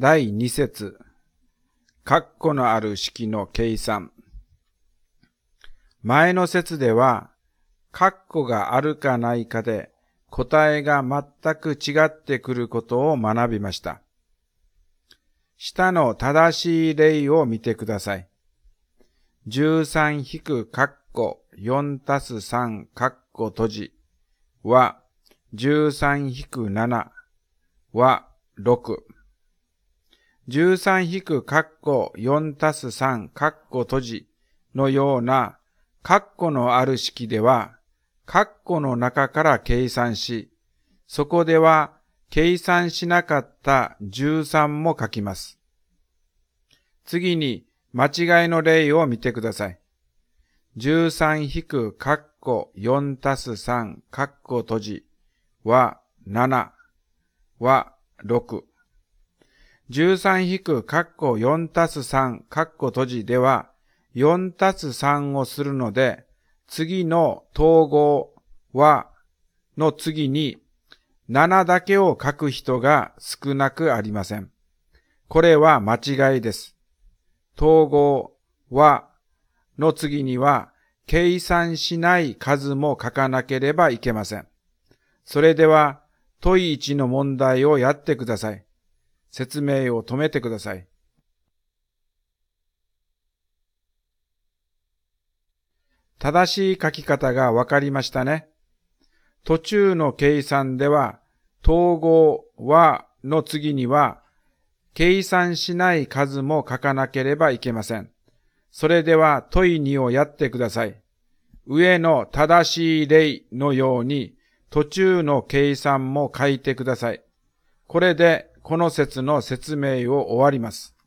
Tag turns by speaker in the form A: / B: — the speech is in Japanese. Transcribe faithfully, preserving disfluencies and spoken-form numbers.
A: だいに節、括弧のある式の計算。前の節では、括弧があるかないかで答えが全く違ってくることを学びました。下の正しい例を見てください。じゅうさん引く括弧よんたすさん括弧閉じはじゅうさん引くななはろく。じゅうさん引く括弧よんたすさん括弧閉じのような括弧のある式では、括弧の中から計算し、そこでは計算しなかったじゅうさんも書きます。次に間違いの例を見てください。じゅうさん引く括弧よんたすさん括弧閉じはななはろく。じゅうさん引く括弧よんたすさん括弧閉じではよんたすさんをするので、次の統合はの次にななだけを書く人が少なくありません。これは間違いです。統合はの次には計算しない数も書かなければいけません。それでは問いいちの問題をやってください。説明を止めてください。正しい書き方がわかりましたね。途中の計算では、統合はの次には、計算しない数も書かなければいけません。それでは問いにをやってください。上の正しい例のように、途中の計算も書いてください。これでこの節の説明を終わります。